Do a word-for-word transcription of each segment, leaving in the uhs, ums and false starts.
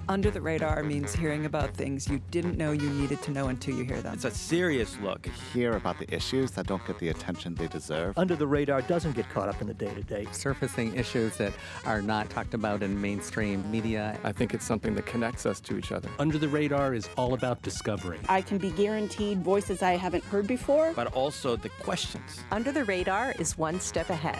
Under the Radar means hearing about things you didn't know you needed to know until you hear them. It's a serious look. Hear about the issues that don't get the attention they deserve. Under the Radar doesn't get caught up in the day-to-day. Surfacing issues that are not talked about in mainstream media. I think it's something that connects us to each other. Under the Radar is all about discovery. I can be guaranteed voices I haven't heard before. But also the questions. Under the Radar is one step ahead.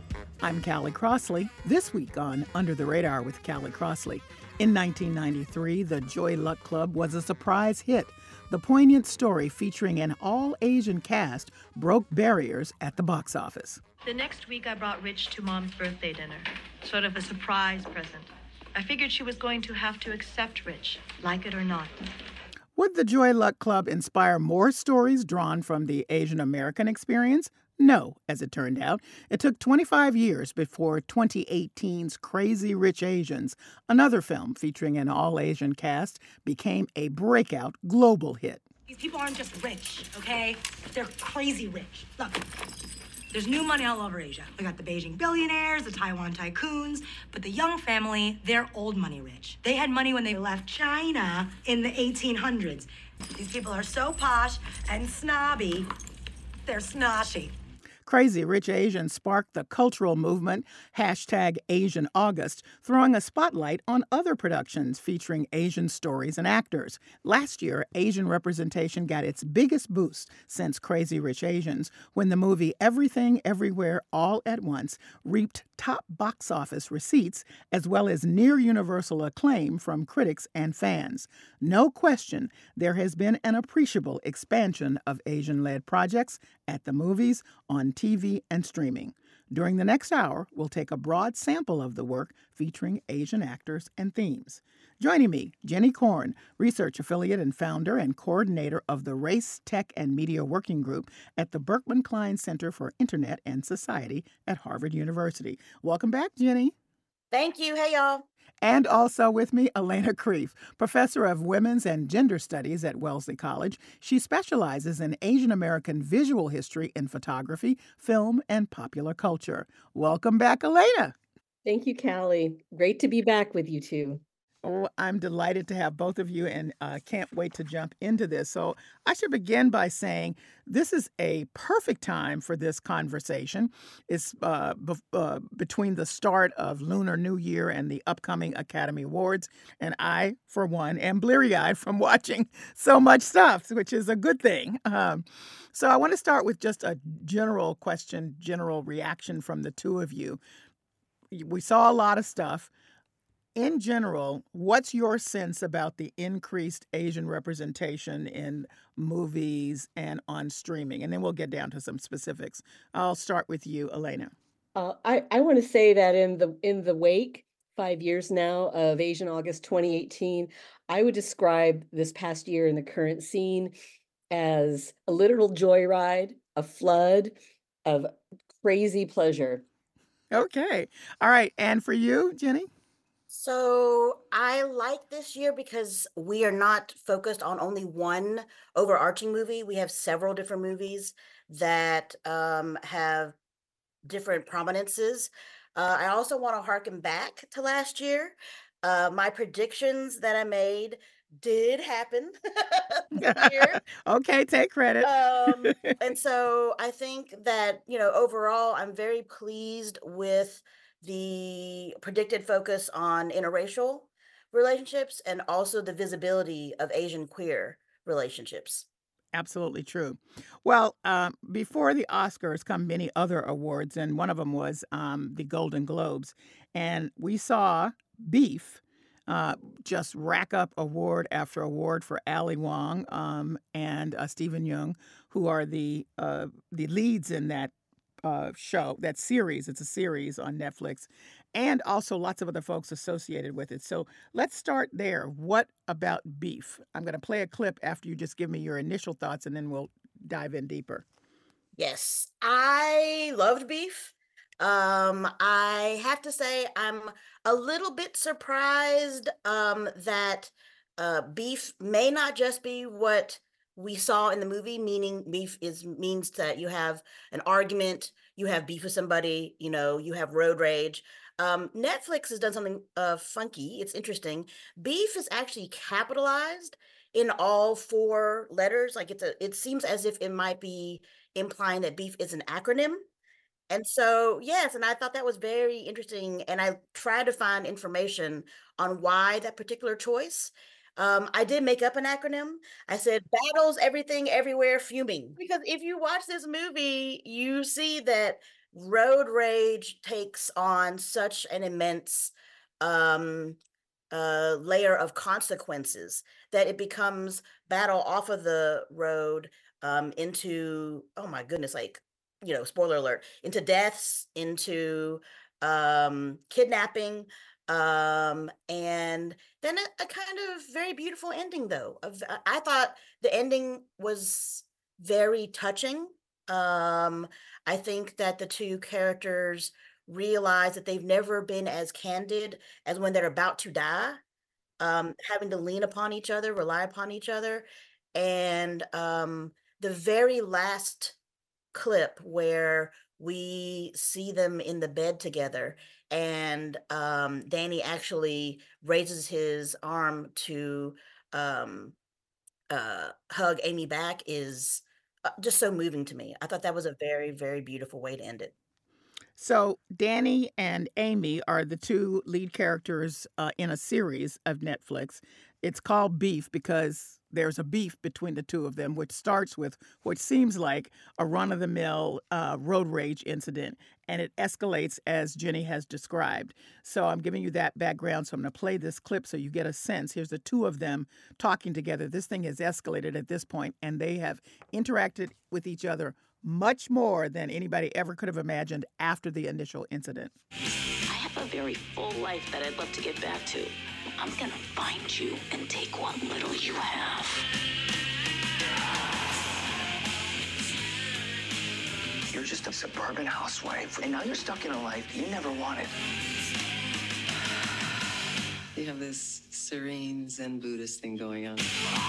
I'm Callie Crossley. This week on Under the Radar with Callie Crossley. In nineteen ninety-three, the Joy Luck Club was a surprise hit. The poignant story featuring an all-Asian cast broke barriers at the box office. The next week, I brought Rich to Mom's birthday dinner, sort of a surprise present. I figured she was going to have to accept Rich, like it or not. Would the Joy Luck Club inspire more stories drawn from the Asian American experience? No, as it turned out. It took twenty-five years before twenty eighteen's Crazy Rich Asians, another film featuring an all-Asian cast, became a breakout global hit. These people aren't just rich, okay? They're crazy rich. Look, there's new money all over Asia. We got the Beijing billionaires, the Taiwan tycoons, but the young family, they're old money rich. They had money when they left China in the eighteen hundreds. These people are so posh and snobby, they're snotty. Crazy Rich Asians sparked the cultural movement, hashtag Asian August, throwing a spotlight on other productions featuring Asian stories and actors. Last year, Asian representation got its biggest boost since Crazy Rich Asians, when the movie Everything Everywhere All at Once reaped top box office receipts as well as near universal acclaim from critics and fans. No question, there has been an appreciable expansion of Asian-led projects at the movies, on T V, and streaming. During the next hour, we'll take a broad sample of the work featuring Asian actors and themes. Joining me, Jenny Korn, research affiliate and founder and coordinator of the Race, Tech, and Media Working Group at the Berkman Klein Center for Internet and Society at Harvard University. Welcome back, Jenny. Thank you. Hey, y'all. And also with me, Elena Kreef, professor of women's and gender studies at Wellesley College. She specializes in Asian American visual history in photography, film, and popular culture. Welcome back, Elena. Thank you, Callie. Great to be back with you two. Oh, I'm delighted to have both of you and uh, can't wait to jump into this. So I should begin by saying this is a perfect time for this conversation. It's uh, be- uh, between the start of Lunar New Year and the upcoming Academy Awards. And I, for one, am bleary-eyed from watching so much stuff, which is a good thing. Um, so I want to start with just a general question, general reaction from the two of you. We saw a lot of stuff. In general, what's your sense about the increased Asian representation in movies and on streaming? And then we'll get down to some specifics. I'll start with you, Elena. Uh, I, I want to say that in the in the wake, five years now, of Asian August twenty eighteen, I would describe this past year in the current scene as a literal joyride, a flood of crazy pleasure. Okay. All right. And for you, Jenny? So I like this year because we are not focused on only one overarching movie. We have several different movies that um, have different prominences. Uh, I also want to harken back to last year. Uh, my predictions that I made did happen this year. Okay, take credit. Um, and so I think that, you know, overall, I'm very pleased with the predicted focus on interracial relationships and also the visibility of Asian queer relationships. Absolutely true. Well, uh, before the Oscars come many other awards, and one of them was um, the Golden Globes. And we saw Beef uh, just rack up award after award for Ali Wong um, and uh, Stephen Yeun, who are the uh, the leads in that Uh, show, that series. It's a series on Netflix, and also lots of other folks associated with it. So let's start there. What about Beef? I'm going to play a clip after you just give me your initial thoughts, and then we'll dive in deeper. Yes, I loved Beef. Um, I have to say I'm a little bit surprised um, that uh, Beef may not just be what we saw in the movie, meaning beef is means that you have an argument, you have beef with somebody, you know, you have road rage. Um, Netflix has done something uh, funky. It's interesting. Beef is actually capitalized in all four letters. Like it's a, it seems as if it might be implying that beef is an acronym. And so, yes, and I thought that was very interesting. And I tried to find information on why that particular choice. Um, I did make up an acronym. I said battles, everything, everywhere, fuming. Because if you watch this movie, you see that road rage takes on such an immense um, uh, layer of consequences that it becomes battle off of the road um, into, oh my goodness, like, you know, spoiler alert, into deaths, into um, kidnapping, um, and then a, a kind of very beautiful ending, though. Of, I I thought the ending was very touching. Um, I think that the two characters realize that they've never been as candid as when they're about to die, um, having to lean upon each other, rely upon each other. And um, the very last clip where we see them in the bed together and um, Danny actually raises his arm to um, uh, hug Amy back is uh, just so moving to me. I thought that was a very, very beautiful way to end it. So, Danny and Amy are the two lead characters uh, in a series of Netflix. It's called Beef because there's a beef between the two of them, which starts with what seems like a run-of-the-mill uh, road rage incident, and it escalates as Jenny has described. So I'm giving you that background, so I'm going to play this clip so you get a sense. Here's the two of them talking together. This thing has escalated at this point, and they have interacted with each other much more than anybody ever could have imagined after the initial incident. I have a very full life that I'd love to get back to. I'm gonna find you and take what little you have. You're just a suburban housewife, and now you're stuck in a life you never wanted. You have this serene Zen Buddhist thing going on.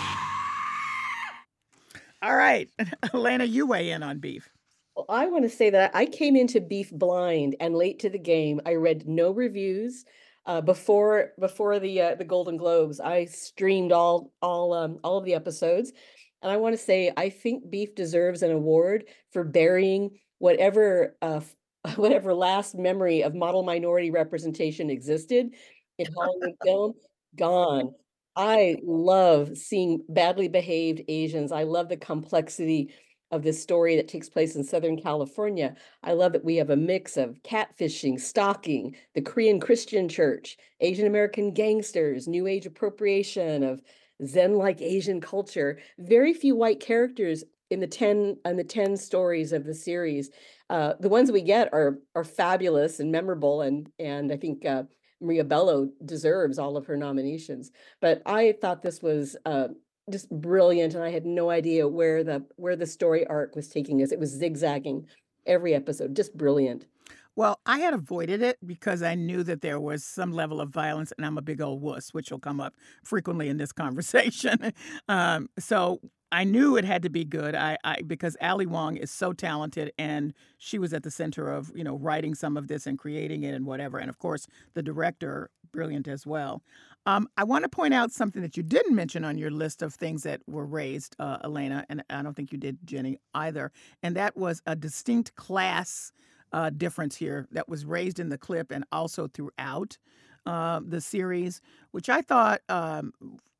All right. Elena, you weigh in on Beef. Well, I want to say that I came into Beef blind and late to the game. I read no reviews uh, before before the uh, the Golden Globes. I streamed all all um, all of the episodes, and I want to say I think Beef deserves an award for burying whatever uh, whatever last memory of model minority representation existed in Hollywood film. Gone. I love seeing badly behaved Asians. I love the complexity of this story that takes place in Southern California. I love that we have a mix of catfishing, stalking, the Korean Christian church, Asian American gangsters, New Age appropriation of Zen-like Asian culture. Very few white characters in the ten in the ten stories of the series. Uh, the ones we get are are fabulous and memorable, and and I think uh, Maria Bello deserves all of her nominations. But I thought this was uh, just brilliant, and I had no idea where the where the story arc was taking us. It was zigzagging every episode, just brilliant. Well, I had avoided it because I knew that there was some level of violence, and I'm a big old wuss, which will come up frequently in this conversation. um, so I knew it had to be good. I, I because Ali Wong is so talented, and she was at the center of you know writing some of this and creating it and whatever. And of course, the director, brilliant as well. Um, I want to point out something that you didn't mention on your list of things that were raised, uh, Elena, and I don't think you did, Jenny, either. And that was a distinct class uh, difference here that was raised in the clip and also throughout uh, the series, which I thought um,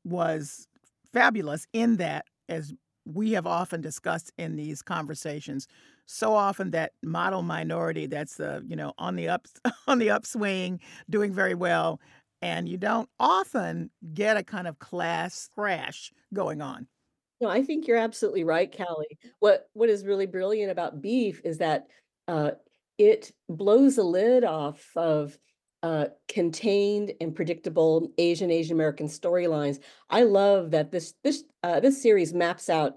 was fabulous in that, as we have often discussed in these conversations, so often that model minority that's uh, you know on the up on the upswing, doing very well, and you don't often get a kind of class crash going on. No, I think you're absolutely right, Callie. What what is really brilliant about Beef is that uh, it blows the lid off of uh, contained and predictable Asian Asian American storylines. I love that this this uh, this series maps out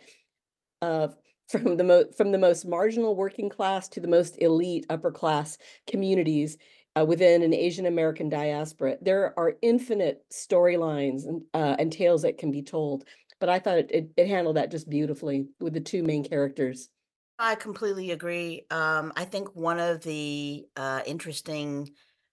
uh, from the mo- from the most marginal working class to the most elite upper class communities uh, within an Asian American diaspora. There are infinite storylines and uh, and tales that can be told. But I thought it, it, it handled that just beautifully with the two main characters. I completely agree. Um, I think one of the uh, interesting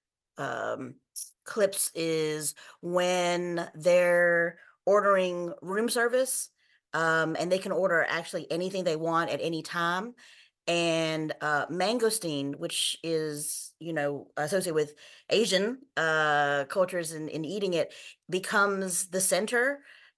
um, clips is when they're ordering room service, um, and they can order actually anything they want at any time. And uh, mangosteen, which is, you know, associated with Asian uh, cultures and, and eating it, becomes the center.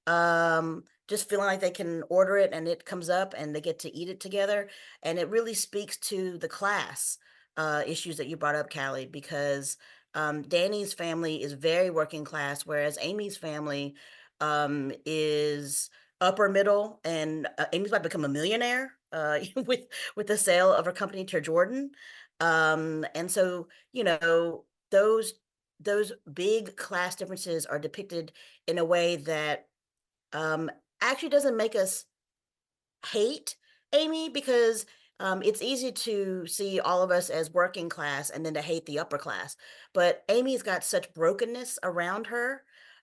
Um, just feeling like they can order it and it comes up and they get to eat it together. And it really speaks to the class uh, issues that you brought up, Callie, because um, Danny's family is very working class, whereas Amy's family um, is upper middle, and uh, Amy's about to become a millionaire uh, with with the sale of her company to Jordan. Um, and so, you know, those those big class differences are depicted in a way that um, actually doesn't make us hate Amy, because um, it's easy to see all of us as working class and then to hate the upper class. But Amy's got such brokenness around her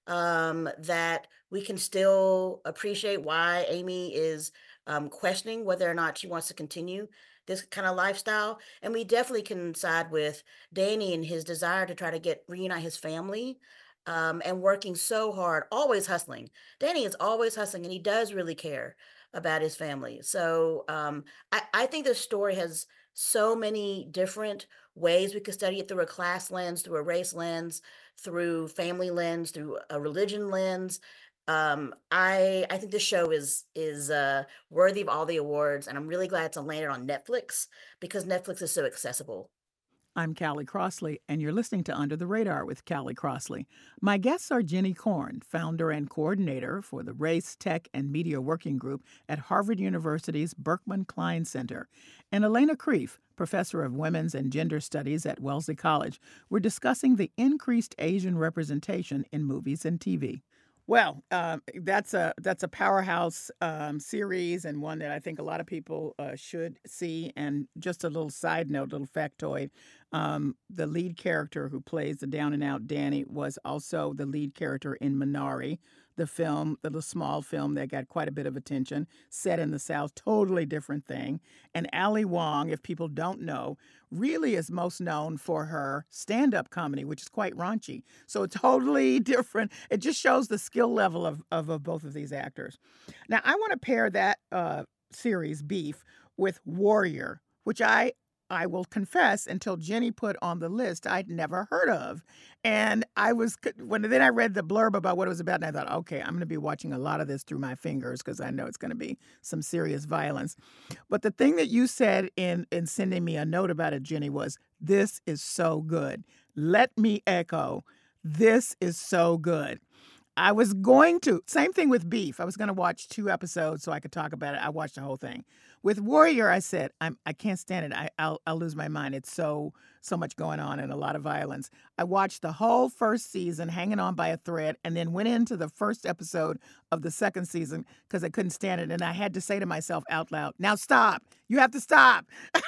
um, that we can still appreciate why Amy is um, questioning whether or not she wants to continue this kind of lifestyle. And we definitely can side with Danny and his desire to try to get reunite his family um, and working so hard, always hustling. Danny is always hustling, and he does really care about his family. So um, I, I think the story has so many different ways we could study it, through a class lens, through a race lens, through family lens, through a religion lens. Um, I I think this show is is uh, worthy of all the awards, and I'm really glad it's landed on Netflix because Netflix is so accessible. I'm Callie Crossley, and you're listening to Under the Radar with Callie Crossley. My guests are Jenny Korn, founder and coordinator for the Race, Tech, and Media Working Group at Harvard University's Berkman Klein Center, and Elena Kreef, professor of Women's and Gender Studies at Wellesley College. We're discussing the increased Asian representation in movies and T V. Well, um, that's a that's a powerhouse um, series, and one that I think a lot of people uh, should see. And just a little side note, little factoid: um, the lead character who plays the down and out Danny was also the lead character in Minari, the film, the little small film that got quite a bit of attention, set in the South, totally different thing. And Ali Wong, if people don't know, really is most known for her stand-up comedy, which is quite raunchy. So it's totally different. It just shows the skill level of, of, of both of these actors. Now, I want to pair that uh, series, Beef, with Warrior, which I I will confess, until Jenny put on the list, I'd never heard of. And I was, when then I read the blurb about what it was about, and I thought, okay, I'm going to be watching a lot of this through my fingers because I know it's going to be some serious violence. But the thing that you said in, in sending me a note about it, Jenny, was, this is so good. Let me echo, this is so good. I was going to, same thing with Beef. I was going to watch two episodes so I could talk about it. I watched the whole thing. With Warrior, I said, I'm, I can't stand it. I, I'll, I'll lose my mind. It's so, so much going on and a lot of violence. I watched the whole first season, hanging on by a thread, and then went into the first episode of the second season because I couldn't stand it. And I had to say to myself out loud, now stop. You have to stop.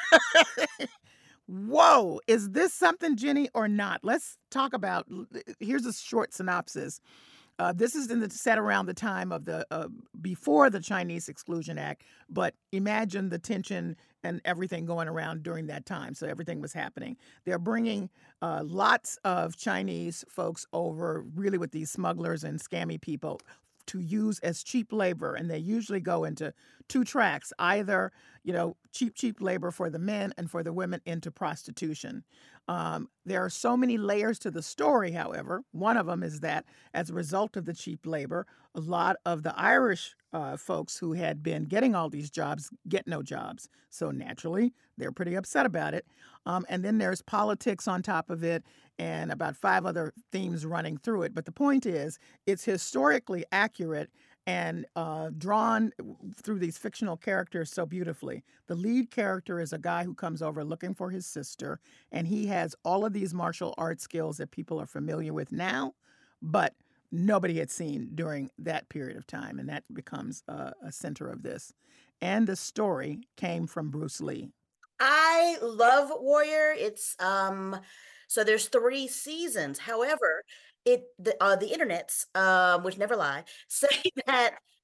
Whoa, is this something, Jenny, or not? Let's talk about, here's a short synopsis. Uh, this is in the, set around the time of the uh, before the Chinese Exclusion Act, but imagine the tension and everything going around during that time. So everything was happening. They're bringing uh, lots of Chinese folks over, really with these smugglers and scammy people, to use as cheap labor, and they usually go into two tracks, either, you know, cheap, cheap labor for the men and for the women into prostitution. Um, there are so many layers to the story, however. One of them is that as a result of the cheap labor, a lot of the Irish uh, folks who had been getting all these jobs get no jobs. So naturally, they're pretty upset about it. Um, and then there's politics on top of it and about five other themes running through it. But the point is, it's historically accurate and uh, drawn through these fictional characters so beautifully. The lead character is a guy who comes over looking for his sister, and he has all of these martial arts skills that people are familiar with now, but nobody had seen during that period of time, and that becomes uh, a center of this. And the story came from Bruce Lee. I love Warrior. It's um, so there's three seasons. However, it the uh, the internets, um, which never lie, say that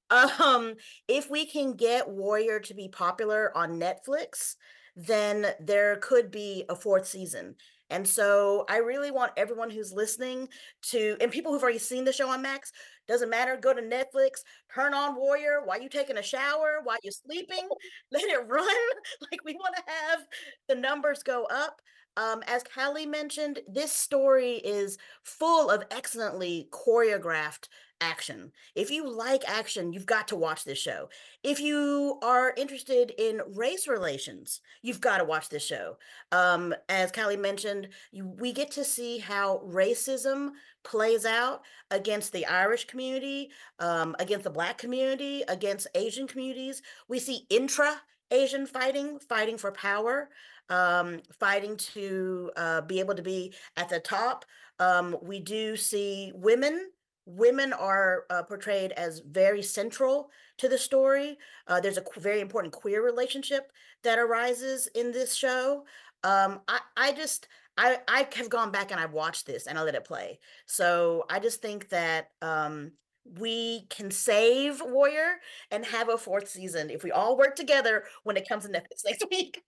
Um, if we can get Warrior to be popular on Netflix, then there could be a fourth season. And so I really want everyone who's listening to, and people who've already seen the show on Max, doesn't matter, go to Netflix, turn on Warrior while you're taking a shower, while you're sleeping, let it run. Like, we want to have the numbers go up. Um, as Callie mentioned, this story is full of excellently choreographed action. If you like action, you've got to watch this show. If you are interested in race relations, you've got to watch this show. Um, as Callie mentioned, you, we get to see how racism plays out against the Irish community, um, against the Black community, against Asian communities. We see intra-Asian fighting, fighting for power, um, fighting to uh, be able to be at the top. Um, we do see women Women are uh, portrayed as very central to the story. Uh, there's a qu- very important queer relationship that arises in this show. Um, I, I just, I, I have gone back and I've watched this and I let it play. So I just think that um, we can save Warrior and have a fourth season if we all work together when it comes to Netflix next week.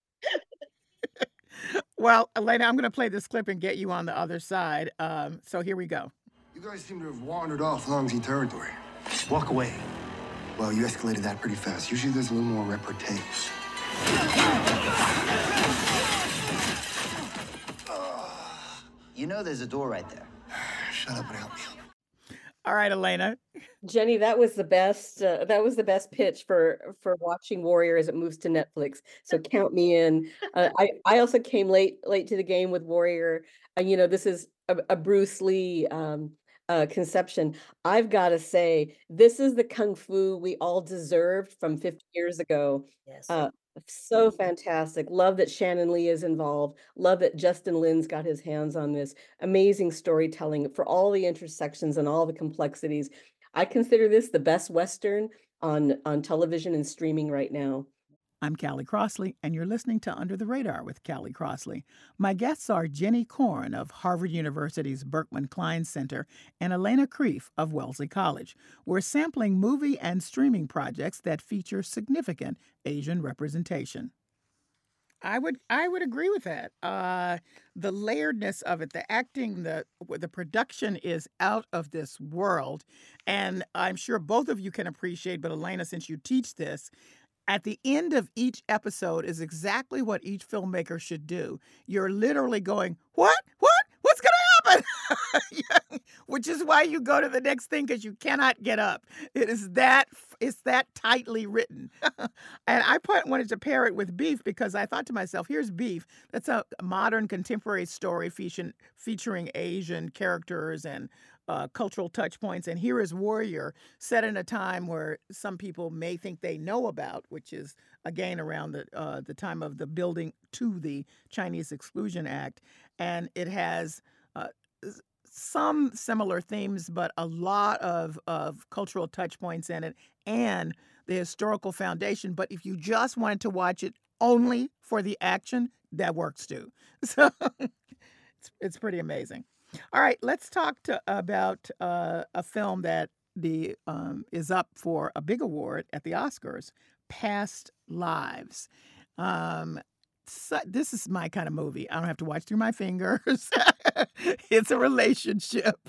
Well, Elena, I'm going to play this clip and get you on the other side. Um, so here we go. You guys seem to have wandered off Longzhi territory. Walk away. Well, you escalated that pretty fast. Usually there's a little more repartee. You know there's a door right there. Shut up and help me. All right, Elena. Jenny, that was the best. Uh, that was the best pitch for for watching Warrior as it moves to Netflix. So count me in. Uh, I I also came late late to the game with Warrior. Uh, you know, this is a, a Bruce Lee um, uh, conception. I've got to say, this is the kung fu we all deserved from fifty years ago. Yes. Uh, so fantastic. Love that Shannon Lee is involved. Love that Justin Lin's got his hands on this. Amazing storytelling for all the intersections and all the complexities. I consider this the best Western on, on television and streaming right now. I'm Callie Crossley, and you're listening to Under the Radar with Callie Crossley. My guests are Jenny Korn of Harvard University's Berkman Klein Center and Elena Kreef of Wellesley College. We're sampling movie and streaming projects that feature significant Asian representation. I would I would agree with that. Uh, the layeredness of it, the acting, the the production is out of this world, and I'm sure both of you can appreciate. But Elena, since you teach this, at the end of each episode is exactly what each filmmaker should do. You're literally going, what? What? What's going to happen? Which is why you go to the next thing, because you cannot get up. It is that, it's that tightly written. And I put, wanted to pair it with Beef because I thought to myself, here's Beef. That's a modern contemporary story featuring, featuring Asian characters and Uh, cultural touch points. And here is Warrior, set in a time where some people may think they know about, which is, again, around the uh, the time of the building to the Chinese Exclusion Act. And it has uh, some similar themes, but a lot of, of cultural touch points in it and the historical foundation. But if you just wanted to watch it only for the action, that works too. So it's, it's pretty amazing. All right, let's talk to, about uh, a film that the um, is up for a big award at the Oscars, Past Lives. Um, so, this is my kind of movie. I don't have to watch through my fingers. It's a relationship.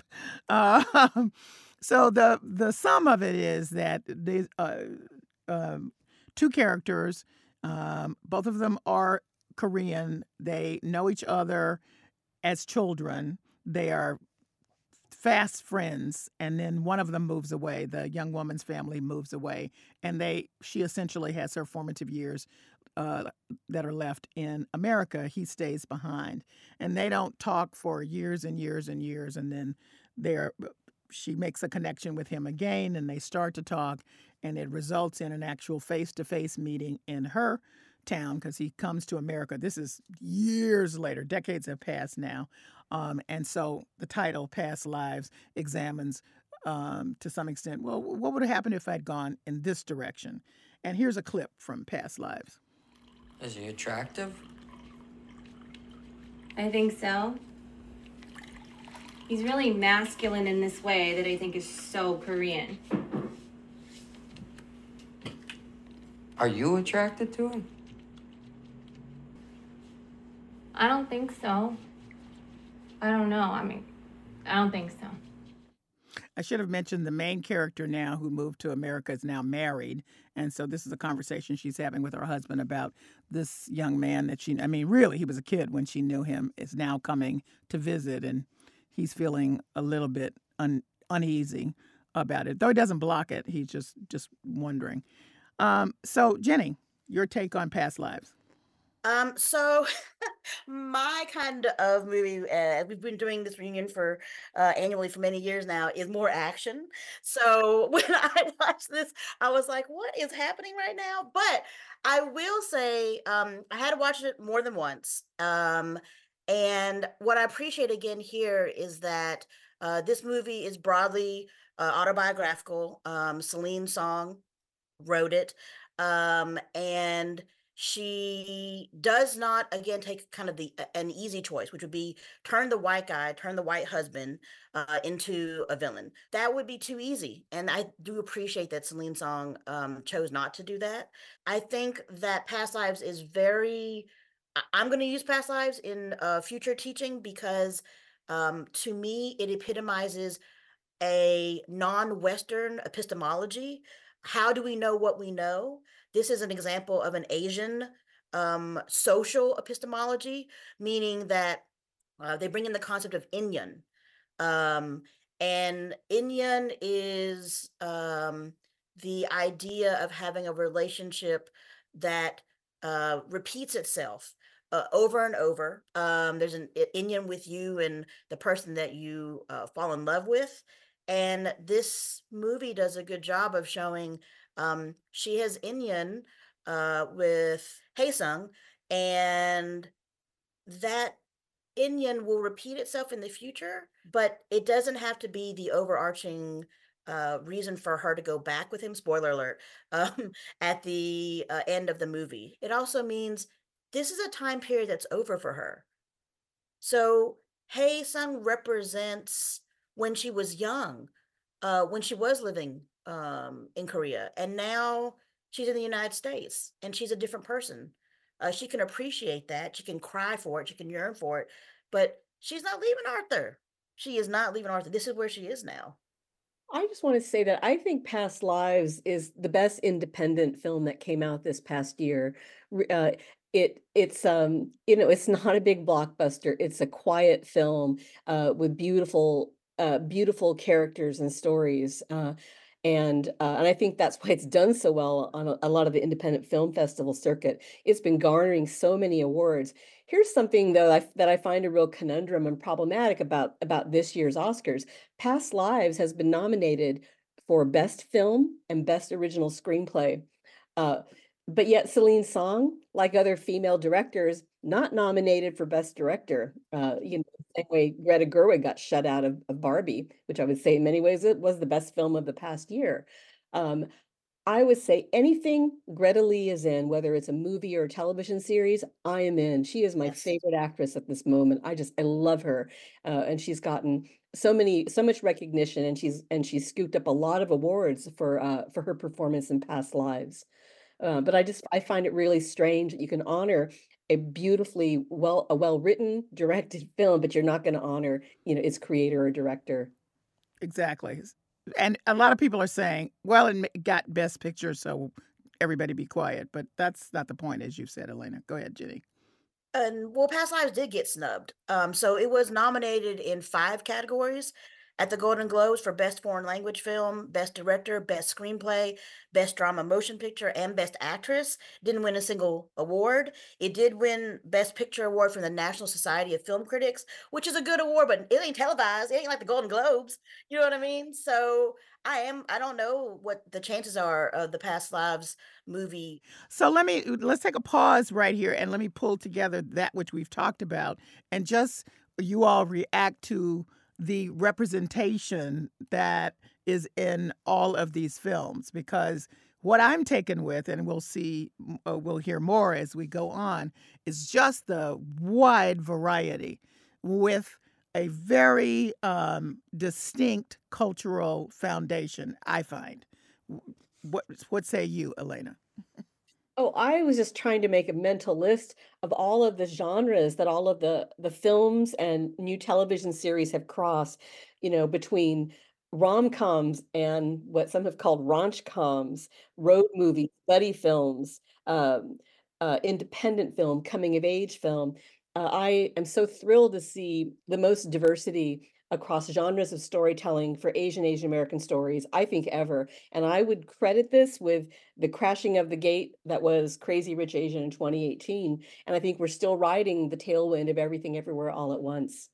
Um, so the the sum of it is that the uh, um, two characters, um, both of them are Korean. They know each other as children. They are fast friends, and then one of them moves away. The young woman's family moves away, and they she essentially has her formative years uh, that are left in America. He stays behind, and they don't talk for years and years and years, and then they're she makes a connection with him again, and they start to talk, and it results in an actual face-to-face meeting in her town because he comes to America. This is years later. Decades have passed now. Um, and so the title, Past Lives, examines um, to some extent, well, what would have happened if I'd gone in this direction? And here's a clip from Past Lives. Is he attractive? I think so. He's really masculine in this way that I think is so Korean. Are you attracted to him? I don't think so. I don't know. I mean, I don't think so. I should have mentioned the main character now who moved to America is now married. And so this is a conversation she's having with her husband about this young man that she, I mean, really, he was a kid when she knew him, is now coming to visit. And he's feeling a little bit un, uneasy about it. Though he doesn't block it, he's just, just wondering. Um, so, Jenny, your take on Past Lives. Um, so my kind of movie, uh, we've been doing this reunion for uh, annually for many years now, is more action. So when I watched this, I was like, what is happening right now? But I will say, um, I had to watch it more than once. Um, and what I appreciate again here is that uh, this movie is broadly uh, autobiographical. Um, Celine Song wrote it. Um, and she does not, again, take kind of the an easy choice, which would be turn the white guy, turn the white husband uh, into a villain. That would be too easy. And I do appreciate that Celine Song um, chose not to do that. I think that Past Lives is very, I- I'm going to use Past Lives in uh, future teaching because um, to me, it epitomizes a non-Western epistemology. How do we know what we know? This is an example of an Asian um, social epistemology, meaning that uh, they bring in the concept of Inyan. Um, and Inyan is um, the idea of having a relationship that uh, repeats itself uh, over and over. Um, there's an Inyan with you and the person that you uh, fall in love with. And this movie does a good job of showing um, she has Inyan uh, with Hae-sung, and that Inyan will repeat itself in the future, but it doesn't have to be the overarching uh, reason for her to go back with him, spoiler alert, um, at the uh, end of the movie. It also means this is a time period that's over for her. So Hae-sung represents when she was young, uh, when she was living um, in Korea, and now she's in the United States and she's a different person. Uh, she can appreciate that. She can cry for it. She can yearn for it, but she's not leaving Arthur. She is not leaving Arthur. This is where she is now. I just want to say that I think Past Lives is the best independent film that came out this past year. Uh, it it's um you know it's not a big blockbuster. It's a quiet film uh, with beautiful uh, beautiful characters and stories. Uh, And uh, and I think that's why it's done so well on a, a lot of the independent film festival circuit. It's been garnering so many awards. Here's something though I, that I find a real conundrum and problematic about about this year's Oscars. Past Lives has been nominated for Best Film and Best Original Screenplay, uh, but yet Celine Song, like other female directors, not nominated for Best Director. Uh, you know, the same way Greta Gerwig got shut out of, of Barbie, which I would say in many ways it was the best film of the past year. Um, I would say anything Greta Lee is in, whether it's a movie or a television series, I am in. She is my Yes. favorite actress at this moment. I just I love her, uh, and she's gotten so many so much recognition, and she's and she's scooped up a lot of awards for uh, for her performance in Past Lives. Uh, but I just I find it really strange that you can honor a beautifully well a well-written, directed film, but you're not going to honor, you know, its creator or director. Exactly. And a lot of people are saying, well, it got Best Picture, so everybody be quiet. But that's not the point, as you said, Elena. Go ahead, Jenny. And well, Past Lives did get snubbed. Um, so it was nominated in five categories at the Golden Globes for Best Foreign Language Film, Best Director, Best Screenplay, Best Drama Motion Picture, and Best Actress. Didn't win a single award. It did win Best Picture Award from the National Society of Film Critics, which is a good award, but it ain't televised. It ain't like the Golden Globes. You know what I mean? So I am, I don't know what the chances are of the Past Lives movie. So let me, let's take a pause right here and let me pull together that which we've talked about and just you all react to the representation that is in all of these films, because what I'm taken with, and we'll see, uh, we'll hear more as we go on, is just the wide variety with a very um, distinct cultural foundation, I find. What what say you, Elena? Oh, I was just trying to make a mental list of all of the genres that all of the the films and new television series have crossed, you know, between rom-coms and what some have called raunch-coms, road movies, buddy films, um, uh, independent film, coming of age film. Uh, I am so thrilled to see the most diversity across genres of storytelling for Asian Asian American stories, I think, ever. And I would credit this with the crashing of the gate that was Crazy Rich Asian in twenty eighteen. And I think we're still riding the tailwind of Everything Everywhere All at Once.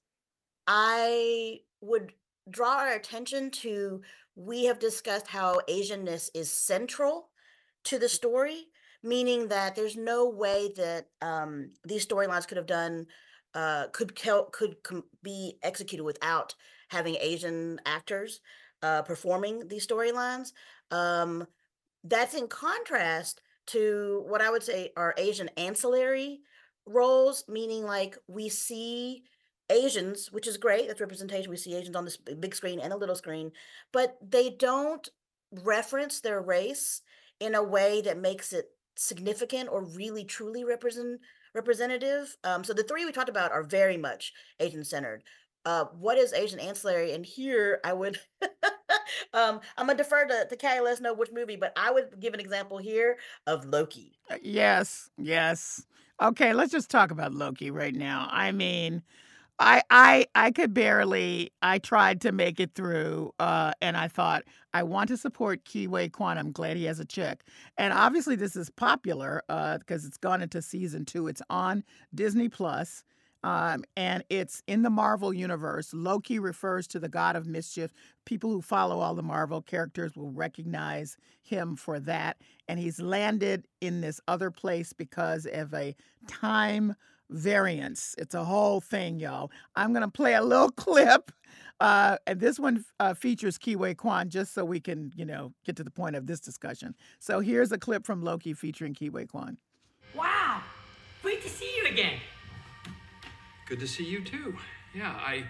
I would draw our attention to, we have discussed how Asianness is central to the story, meaning that there's no way that um, these storylines could have done uh, could kel- could com- be executed without having Asian actors uh, performing these storylines. Um, that's in contrast to what I would say are Asian ancillary roles, meaning like we see Asians, which is great. That's representation. We see Asians on this b- big screen and a little screen, but they don't reference their race in a way that makes it significant or really truly represent representative. Um, so the three we talked about are very much Asian centered. Uh, what is Asian ancillary? And here I would, um, I'm gonna defer to, to Callie, let us know which movie, but I would give an example here of Loki. Uh, Yes, yes. Okay, let's just talk about Loki right now. I mean, I I I could barely. I tried to make it through, uh, and I thought I want to support Kiwi Kwan. I'm glad he has a chick, and obviously this is popular because it's gone into season two. It's on Disney Plus, um, and it's in the Marvel universe. Loki refers to the god of mischief. People who follow all the Marvel characters will recognize him for that, and he's landed in this other place because of a time variance. It's a whole thing, y'all. I'm going to play a little clip. Uh, and this one uh, features Kiwi Kwan, just so we can, you know, get to the point of this discussion. So here's a clip from Loki featuring Kiwi Kwan. Wow! Great to see you again. Good to see you too. Yeah, I...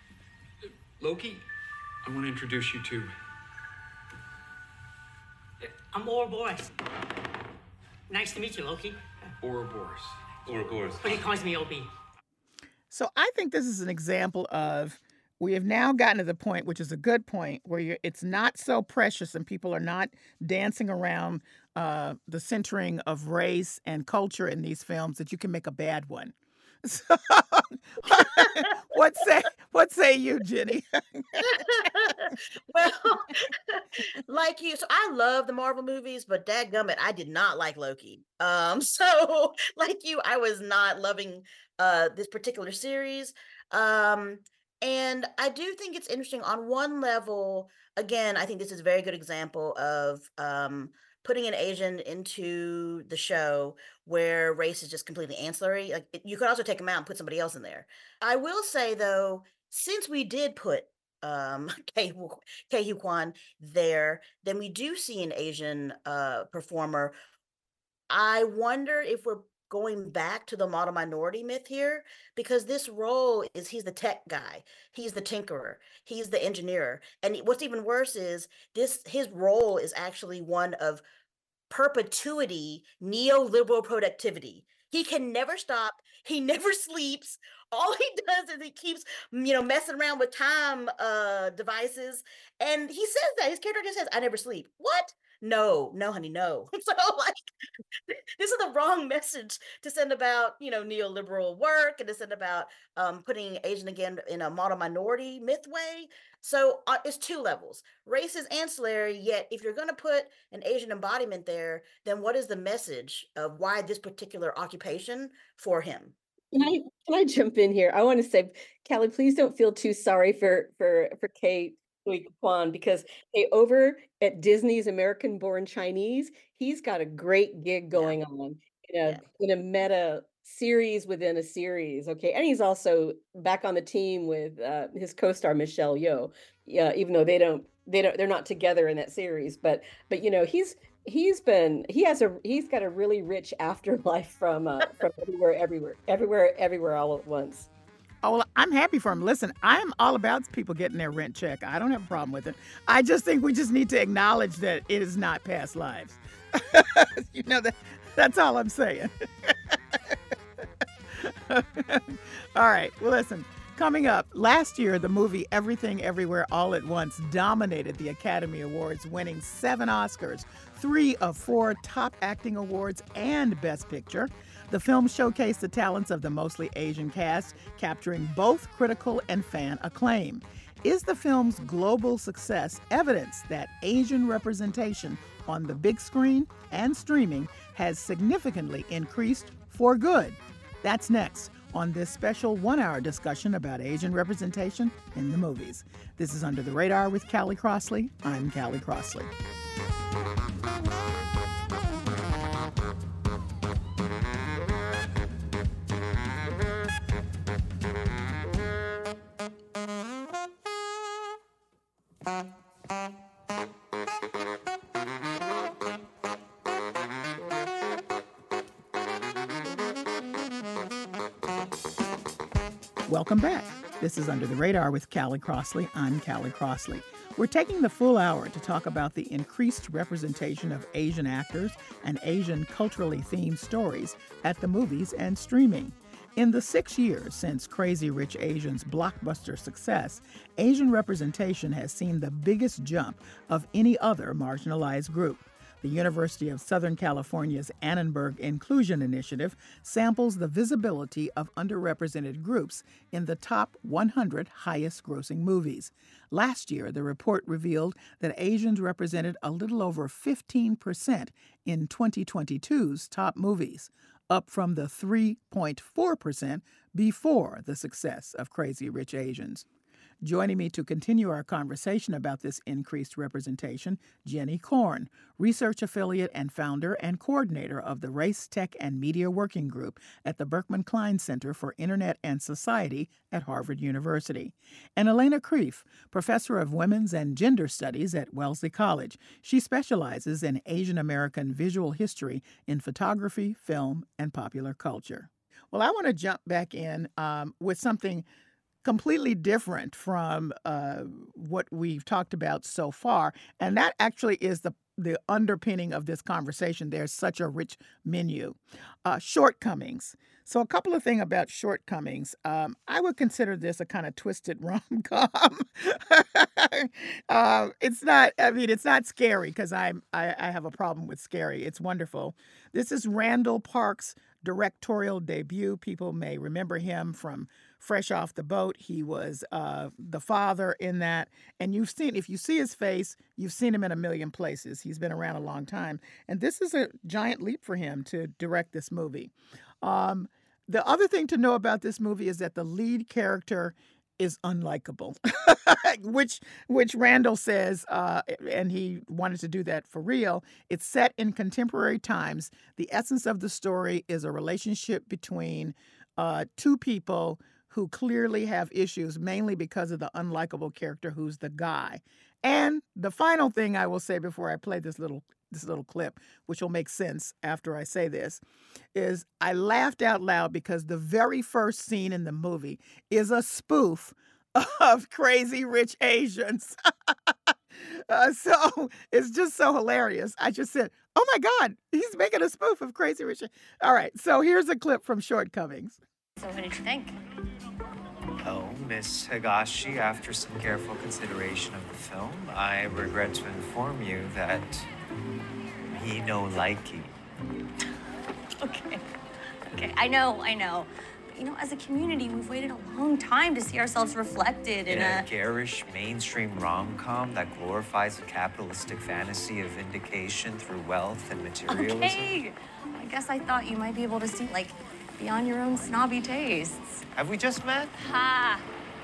Loki, I want to introduce you to... I'm Ouroboros. Nice to meet you, Loki. Ouroboros. Ouroboros. But he calls me O B. So I think this is an example of, we have now gotten to the point, which is a good point, where you're, it's not so precious and people are not dancing around uh, the centering of race and culture in these films that you can make a bad one. So, what say what say you, Jenny? Well, like you, so I love the Marvel movies, but dadgummit, I did not like Loki. Um, so like you, I was not loving uh this particular series. Um, and I do think it's interesting on one level. Again, I think this is a very good example of um putting an Asian into the show where race is just completely ancillary. Like it, you could also take them out and put somebody else in there. I will say though, since we did put um Ke Kwan there, then we do see an Asian uh performer. I wonder if we're going back to the model minority myth here, because this role is, he's the tech guy, he's the tinkerer, he's the engineer, and what's even worse is this, his role is actually one of perpetuity neoliberal productivity. He can never stop, he never sleeps. All he does is he keeps, you know, messing around with time uh devices, and he says that his character just says, I never sleep. What? No, no, honey, no. So like, this is the wrong message to send about, you know, neoliberal work, and to send about um, putting Asian again in a model minority myth way. So uh, it's two levels. Race is ancillary, yet if you're going to put an Asian embodiment there, then what is the message of why this particular occupation for him? Can I can I jump in here? I want to say, Callie, please don't feel too sorry for for for Kate Kwan, because hey, over at Disney's American Born Chinese, he's got a great gig going yeah. on in a yeah. in a meta series within a series. Okay, and he's also back on the team with uh, his co-star Michelle Yeoh. Yeah, even though they don't they don't they're not together in that series, but but you know he's. He's been he has a he's got a really rich afterlife from uh, from everywhere everywhere everywhere everywhere all at once. Oh, well, I'm happy for him. Listen, I'm all about people getting their rent check. I don't have a problem with it. I just think we just need to acknowledge that it is not past lives. You know that That's all I'm saying. All right. Well, listen. Coming up, last year, the movie Everything Everywhere All at Once dominated the Academy Awards, winning seven Oscars, three of four top acting awards, and Best Picture. The film showcased the talents of the mostly Asian cast, capturing both critical and fan acclaim. Is the film's global success evidence that Asian representation on the big screen and streaming has significantly increased for good? That's next on this special one-hour discussion about Asian representation in the movies. This is Under the Radar with Callie Crossley. I'm Callie Crossley. Welcome back. This is Under the Radar with Callie Crossley. I'm Callie Crossley. We're taking the full hour to talk about the increased representation of Asian actors and Asian culturally themed stories at the movies and streaming. In the six years since Crazy Rich Asians' blockbuster success, Asian representation has seen the biggest jump of any other marginalized group. The University of Southern California's Annenberg Inclusion Initiative samples the visibility of underrepresented groups in the top one hundred highest-grossing movies. Last year, the report revealed that Asians represented a little over fifteen percent in twenty twenty-two's top movies, up from the three point four percent before the success of Crazy Rich Asians. Joining me to continue our conversation about this increased representation, Jenny Korn, research affiliate and founder and coordinator of the Race, Tech, and Media Working Group at the Berkman Klein Center for Internet and Society at Harvard University, and Elena Kreef, professor of women's and gender studies at Wellesley College. She specializes in Asian American visual history in photography, film, and popular culture. Well, I want to jump back in um, with something completely different from uh, what we've talked about so far. And that actually is the, the underpinning of this conversation. There's such a rich menu. Uh, shortcomings. So a couple of things about shortcomings. Um, I would consider this a kind of twisted rom-com. uh, it's not, I mean, it's not scary because I'm I, I have a problem with scary. It's wonderful. This is Randall Park's directorial debut. People may remember him from Fresh Off the Boat. He was uh, the father in that. And you've seen, if you see his face, you've seen him in a million places. He's been around a long time. And this is a giant leap for him to direct this movie. Um, the other thing to know about this movie is that the lead character is unlikable, which which Randall says, uh, and he wanted to do that for real. It's set in contemporary times. The essence of the story is a relationship between uh, two people who clearly have issues, mainly because of the unlikable character who's the guy. And the final thing I will say before I play this little this little clip, which will make sense after I say this, is I laughed out loud because the very first scene in the movie is a spoof of Crazy Rich Asians. uh, so it's just so hilarious. I just said, oh my God, he's making a spoof of Crazy Rich. All right, so here's a clip from Shortcomings. So what did you think? Oh, Miss Higashi, after some careful consideration of the film, I regret to inform you that me no likey. Okay. Okay, I know, I know. But, you know, as a community, we've waited a long time to see ourselves reflected in, In a a... garish mainstream rom-com that glorifies a capitalistic fantasy of vindication through wealth and materialism. Okay. I guess I thought you might be able to see, like, beyond your own snobby tastes. Have we just met? Ha!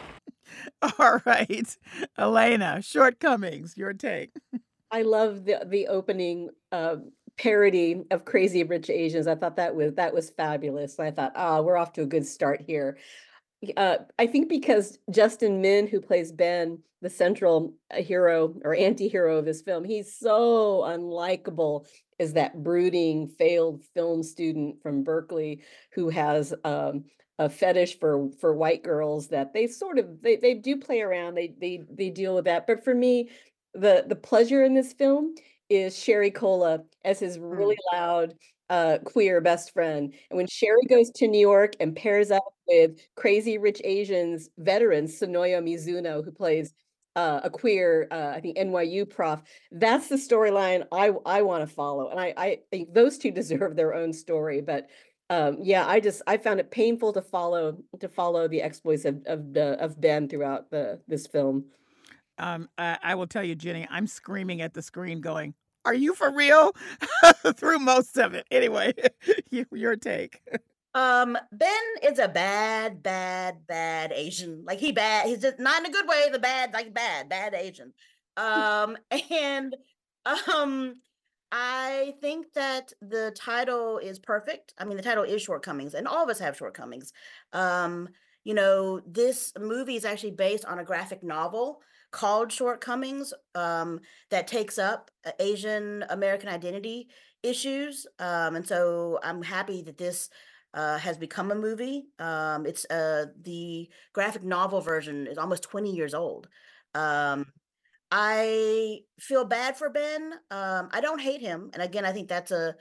All right. Elena, Shortcomings, your take. I love the the opening uh, parody of Crazy Rich Asians. I thought that was that was fabulous. I thought, ah, we're off to a good start here. Uh, I think because Justin Min, who plays Ben, the central hero or anti-hero of this film, he's so unlikable as that brooding, failed film student from Berkeley who has um, a fetish for for white girls that they sort of they they do play around. They they they deal with that. But for me, the the pleasure in this film is Sherry Cola as his really loud uh, queer best friend. And when Sherry goes to New York and pairs up with Crazy Rich Asians veteran Sonoya Mizuno, who plays uh, a queer, uh, I think, N Y U prof, that's the storyline I I want to follow. And I, I think those two deserve their own story. But um, yeah, I just I found it painful to follow to follow the exploits of of, the, of Ben throughout the this film. Um, I, I will tell you, Jenny, I'm screaming at the screen going, are you for real? Through most of it. Anyway, you, your take. Um, Ben is a bad, bad, bad Asian. Like he bad. He's just not in a good way. The bad, like bad, bad Asian. Um, and um, I think that the title is perfect. I mean, the title is Shortcomings, and all of us have shortcomings. Um, you know, this movie is actually based on a graphic novel called Shortcomings, um, that takes up uh, Asian American identity issues. Um, and so I'm happy that this uh, has become a movie. Um, it's uh, the graphic novel version is almost twenty years old. Um, I feel bad for Ben. Um, I don't hate him. And again, I think that's a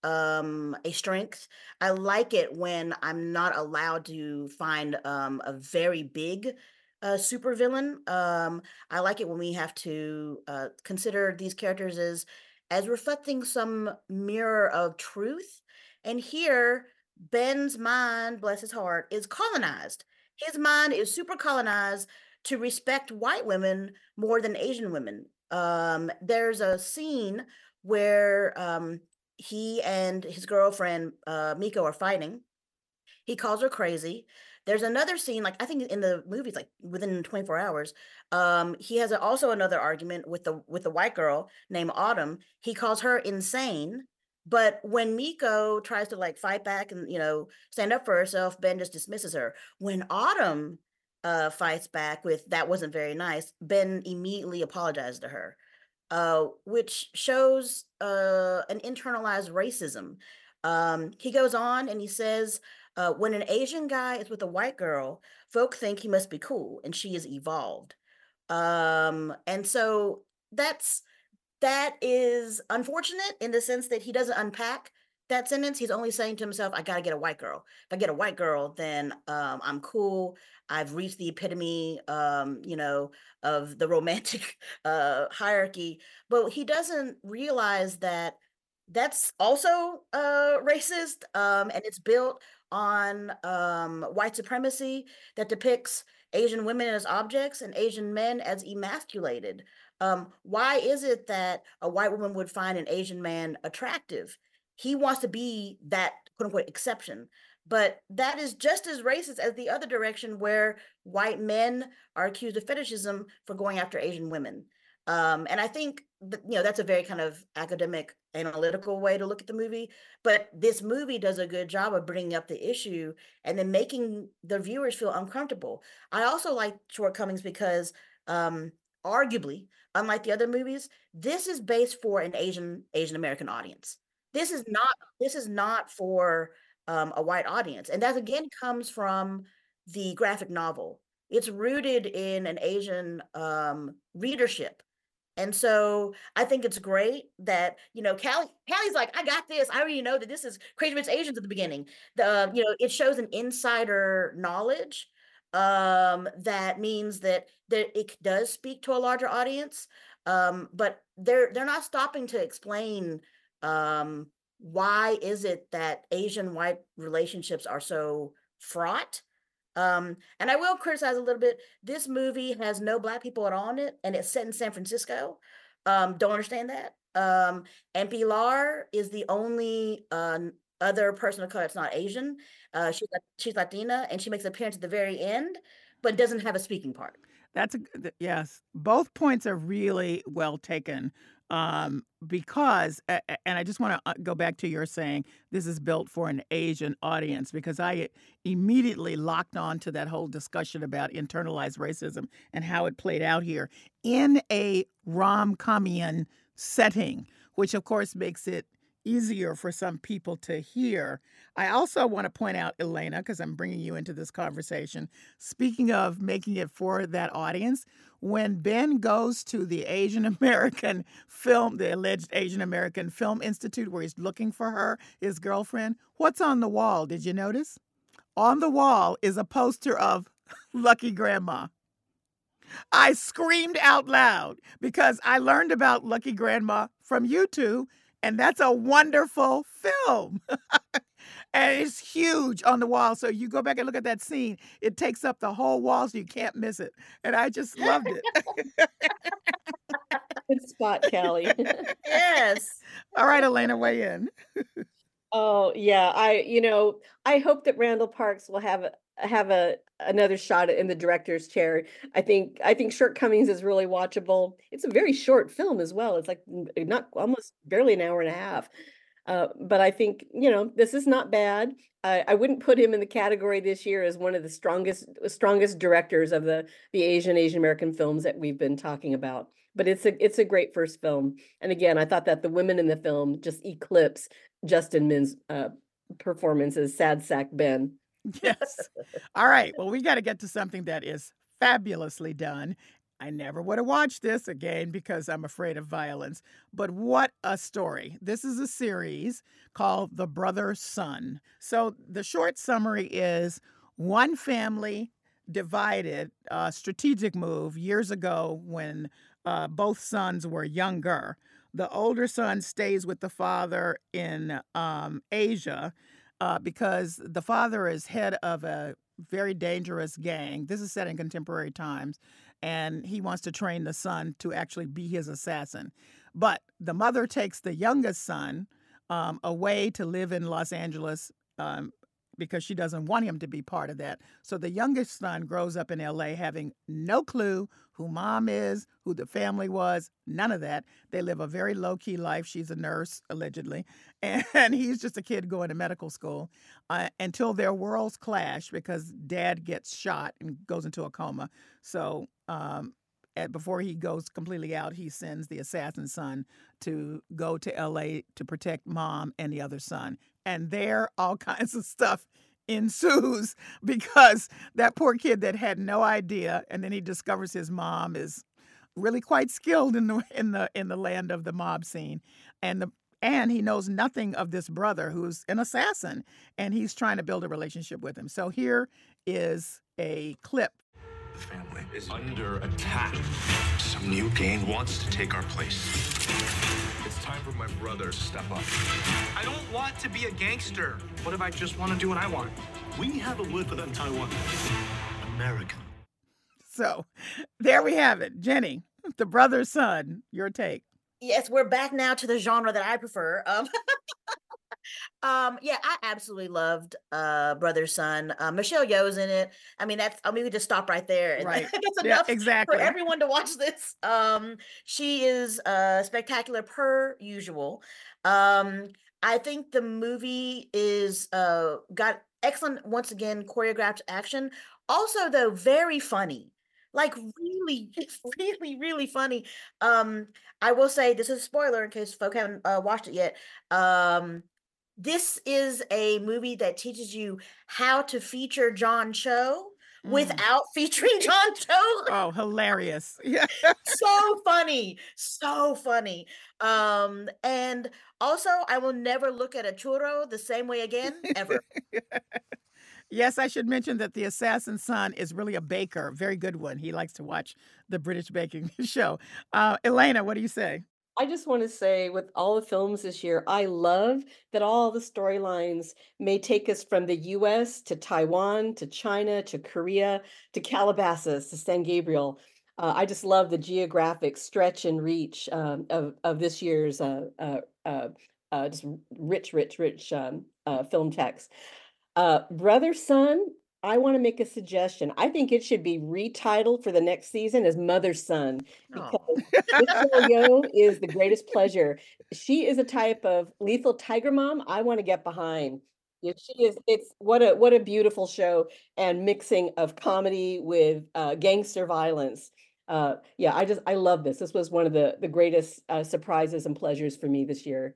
um a strength. I like it when I'm not allowed to find um a very big uh supervillain. Um I like it when we have to uh consider these characters as as reflecting some mirror of truth. And here Ben's mind, bless his heart, is colonized. His mind is super colonized to respect white women more than Asian women. Um there's a scene where um he and his girlfriend, uh, Miko, are fighting. He calls her crazy. There's another scene, like I think in the movies, like within twenty-four hours, um, he has a, also another argument with the with the white girl named Autumn. He calls her insane. But when Miko tries to like fight back and, you know, stand up for herself, Ben just dismisses her. When Autumn uh, fights back with "that wasn't very nice," Ben immediately apologizes to her. Uh, which shows uh, an internalized racism. Um, he goes on and he says, uh, when an Asian guy is with a white girl, folk think he must be cool and she is evolved. Um, and so that's that is unfortunate in the sense that he doesn't unpack that sentence. He's only saying to himself, I got to get a white girl. If I get a white girl, then um, I'm cool. I've reached the epitome, um, you know, of the romantic uh, hierarchy. But he doesn't realize that that's also uh, racist, um, and it's built on um, white supremacy that depicts Asian women as objects and Asian men as emasculated. Um, why is it that a white woman would find an Asian man attractive? He wants to be that quote unquote exception. But that is just as racist as the other direction where white men are accused of fetishism for going after Asian women. Um, and I think that, you know, that's a very kind of academic, analytical way to look at the movie. But this movie does a good job of bringing up the issue and then making the viewers feel uncomfortable. I also like Shortcomings because um, arguably, unlike the other movies, this is based for an Asian Asian American audience. This is not this is not for um, a white audience. And that again comes from the graphic novel. It's rooted in an Asian um, readership. And so I think it's great that, you know, Callie, Callie's like, I got this. I already know that this is Crazy Rich Asians at the beginning. The, you know, it shows an insider knowledge um, that means that, that it does speak to a larger audience. Um, but they're, they're not stopping to explain um, why is it that Asian white relationships are so fraught. Um, and I will criticize a little bit. This movie has no Black people at all in it, and it's set in San Francisco. Um, don't understand that. Um, and Pilar is the only uh, other person of color that's not Asian. Uh, she's she's Latina, and she makes an appearance at the very end, but doesn't have a speaking part. That's a yes. Both points are really well taken. Um, because, and I just want to go back to your saying this is built for an Asian audience, because I immediately locked on to that whole discussion about internalized racism and how it played out here in a rom-comian setting, which of course makes it easier for some people to hear. I also want to point out, Elena, because I'm bringing you into this conversation. Speaking of making it for that audience, when Ben goes to the Asian American film, the alleged Asian American Film Institute, where he's looking for her, his girlfriend, what's on the wall? Did you notice? On the wall is a poster of Lucky Grandma. I screamed out loud because I learned about Lucky Grandma from you two, and that's a wonderful film. And it's huge on the wall. So you go back and look at that scene. It takes up the whole wall, so you can't miss it. And I just loved it. Good spot, Callie. Yes. All right, Elena, weigh in. Oh, yeah. I, you know, I hope that Randall Parks will have a, have a another shot in the director's chair. I think I think Shortcomings is really watchable. It's a very short film as well. It's like n- not almost barely an hour and a half. Uh, but I think, you know, this is not bad. I, I wouldn't put him in the category this year as one of the strongest strongest directors of the the Asian Asian American films that we've been talking about. But it's a it's a great first film. And again, I thought that the women in the film just eclipse Justin Min's uh, performance as Sad Sack Ben. Yes. All right. Well, we got to get to something that is fabulously done. I never would have watched this again because I'm afraid of violence. But what a story. This is a series called The Brother Son. So the short summary is one family divided, a strategic move years ago when uh, both sons were younger. The older son stays with the father in um, Asia uh, because the father is head of a very dangerous gang. This is set in contemporary times. And he wants to train the son to actually be his assassin. But the mother takes the youngest son um, away to live in Los Angeles um, because she doesn't want him to be part of that. So the youngest son grows up in L A having no clue who mom is, who the family was, none of that. They live a very low-key life. She's a nurse, allegedly, and he's just a kid going to medical school uh, until their worlds clash because dad gets shot and goes into a coma. So um, at, before he goes completely out, he sends the assassin son to go to L A to protect mom and the other son. And there, all kinds of stuff ensues because that poor kid that had no idea, and then he discovers his mom is really quite skilled in the in the in the land of the mob scene, and the and he knows nothing of this brother who's an assassin, and he's trying to build a relationship with him. So here is a clip. The family is under attack. Some new gang wants to take our place. It's time for my brother to step up. I don't want to be a gangster. What if I just want to do what I want? We have a word for that in Taiwan. American. So there we have it. Jenny, The Brother Son, your take. Yes, we're back now to the genre that I prefer. Um, um, yeah, I absolutely loved uh, Brother Son. Uh, Michelle Yeoh's in it. I mean, that's. I mean, we just stop right there. And Right. that's Yeah, enough exactly. for everyone to watch this. Um, she is uh, spectacular per usual. Um, I think the movie is uh, got excellent, once again, choreographed action. Also, though, very funny. Like really, really, really funny. Um, I will say this is a spoiler in case folk haven't uh, watched it yet. Um, this is a movie that teaches you how to feature John Cho Mm. without featuring John Cho. Oh, hilarious. Yeah. So funny, so funny. Um, and also, I will never look at a churro the same way again, ever. Yes, I should mention that the assassin's son is really a baker, very good one. He likes to watch the British baking show. Uh, Elena, what do you say? I just want to say, with all the films this year, I love that all the storylines may take us from the U S to Taiwan to China to Korea to Calabasas to San Gabriel. Uh, I just love the geographic stretch and reach um, of of this year's uh, uh, uh, uh, just rich, rich, rich um, uh, film text. Uh, Brother Son, I want to make a suggestion. I think it should be retitled for the next season as Mother Son because Michelle Yeoh is the greatest pleasure. She is a type of lethal tiger mom I want to get behind. If she is, it's what a what a beautiful show and mixing of comedy with uh, gangster violence. Uh, yeah, I just I love this. This was one of the the greatest uh, surprises and pleasures for me this year.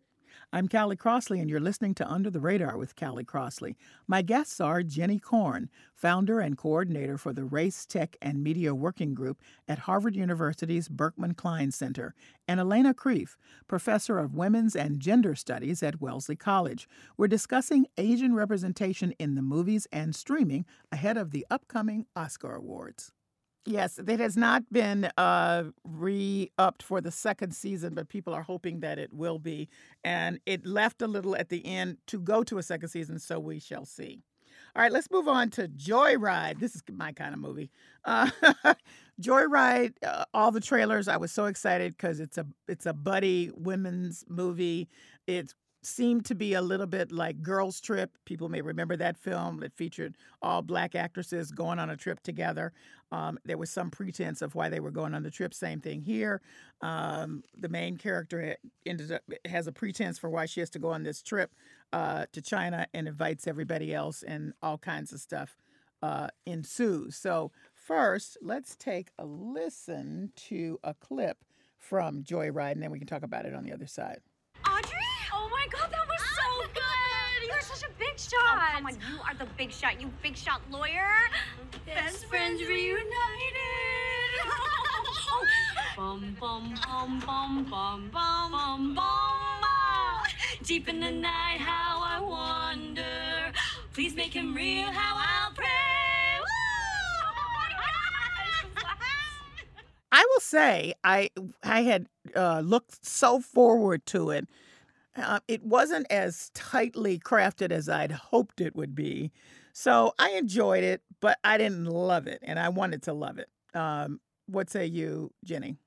I'm Callie Crossley, and you're listening to Under the Radar with Callie Crossley. My guests are Jenny Korn, founder and coordinator for the Race, Tech, and Media Working Group at Harvard University's Berkman Klein Center, and Elena Kreef, professor of women's and gender studies at Wellesley College. We're discussing Asian representation in the movies and streaming ahead of the upcoming Oscar Awards. Yes, it has not been uh, re-upped for the second season, but people are hoping that it will be. And it left a little at the end to go to a second season, so we shall see. All right, let's move on to Joyride. This is my kind of movie. Uh, Joyride, uh, all the trailers, I was so excited because it's a it's a buddy women's movie. It's seemed to be a little bit like Girls Trip. People may remember that film that featured all black actresses going on a trip together. Um, there was some pretense of why they were going on the trip. Same thing here. Um, the main character ended up has a pretense for why she has to go on this trip uh, to China and invites everybody else, and all kinds of stuff uh, ensues. So first, let's take a listen to a clip from Joyride, and then we can talk about it on the other side. Audrey? Oh my God, that was so good! You're such a big shot. Oh, come on, you are the big shot. You big shot lawyer. Best friends reunited. Bum bum bum bum bum bum bum bum. Deep in the night, how I wonder. Please make him real, how I'll pray. I will say I I had uh, looked so forward to it. Uh, it wasn't as tightly crafted as I'd hoped it would be. So I enjoyed it, but I didn't love it, and I wanted to love it. Um, what say you, Jenny?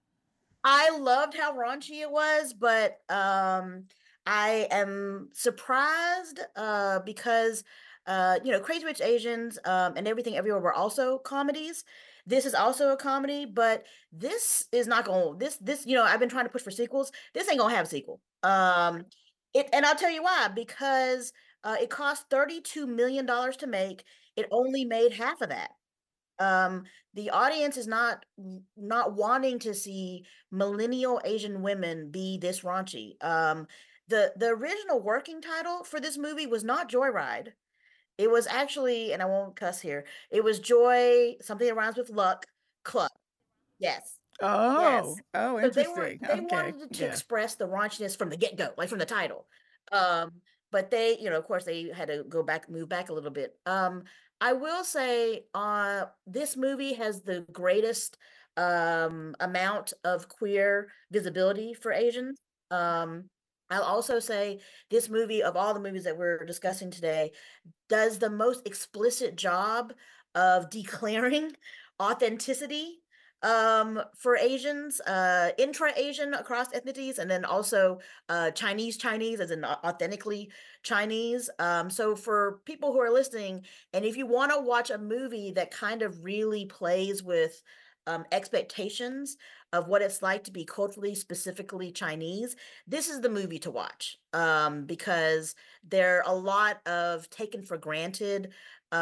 I loved how raunchy it was, but um, I am surprised uh, because, uh, you know, Crazy Rich Asians um, and Everything Everywhere were also comedies. This is also a comedy, but this is not going to, this, this, you know, I've been trying to push for sequels. This ain't going to have a sequel. Um, it, and I'll tell you why, because uh, it cost thirty-two million dollars to make. It only made half of that. Um, the audience is not not wanting to see millennial Asian women be this raunchy. Um, the the original working title for this movie was not Joyride. It was actually, and I won't cuss here, it was Joy, something that rhymes with luck, Club. Yes. Oh, Yes. oh, So they were interesting. they Okay, wanted to yeah. express the raunchiness from the get-go, like from the title. Um, but they, you know, of course, they had to go back, move back a little bit. Um, I will say, uh, this movie has the greatest um, amount of queer visibility for Asians. Um, I'll also say this movie, of all the movies that we're discussing today, does the most explicit job of declaring authenticity um, for Asians, uh, intra-Asian across ethnicities, and then also uh, Chinese Chinese, as in au- authentically Chinese. Um, so for people who are listening, and if you want to watch a movie that kind of really plays with um, expectations of what it's like to be culturally specifically Chinese, this is the movie to watch, um, because there are a lot of taken for granted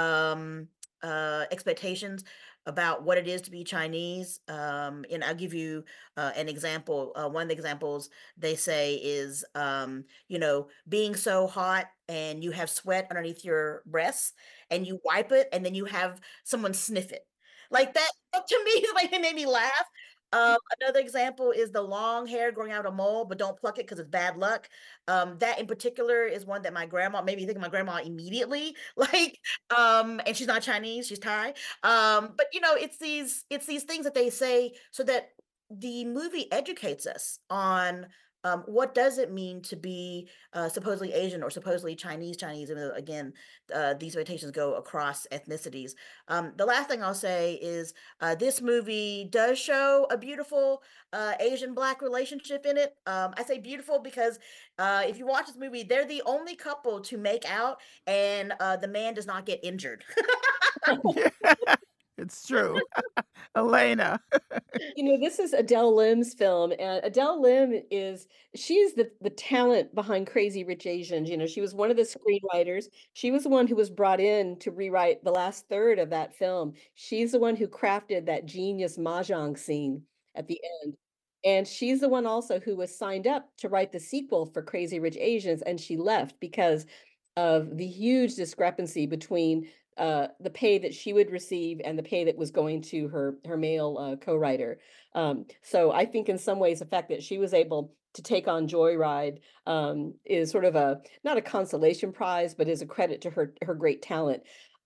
um, uh, expectations about what it is to be Chinese. Um, and I'll give you uh, an example. Uh, one of the examples they say is, um, you know, being so hot and you have sweat underneath your breasts and you wipe it and then you have someone sniff it. Like that, that to me, like it made me laugh. Um, another example is the long hair growing out of a mole, but don't pluck it because it's bad luck. Um, that in particular is one that my grandma made me think of my grandma immediately. Like, um, and she's not Chinese, she's Thai. Um, but you know, it's these it's these things that they say so that the movie educates us on um, what does it mean to be uh, supposedly Asian or supposedly Chinese Chinese. And again, uh, these expectations go across ethnicities. Um, the last thing I'll say is uh, this movie does show a beautiful uh, Asian Black relationship in it. Um, I say beautiful because uh, if you watch this movie, they're the only couple to make out, and uh, the man does not get injured. It's true. Elena. You know, this is Adele Lim's film, and Adele Lim is she's the the talent behind Crazy Rich Asians. You know, she was one of the screenwriters. She was the one who was brought in to rewrite the last third of that film. She's the one who crafted that genius mahjong scene at the end. And she's the one also who was signed up to write the sequel for Crazy Rich Asians, and she left because of the huge discrepancy between uh, the pay that she would receive and the pay that was going to her her male uh, co-writer. Um, so I think in some ways the fact that she was able to take on Joyride um, is sort of a not a consolation prize, but is a credit to her her great talent.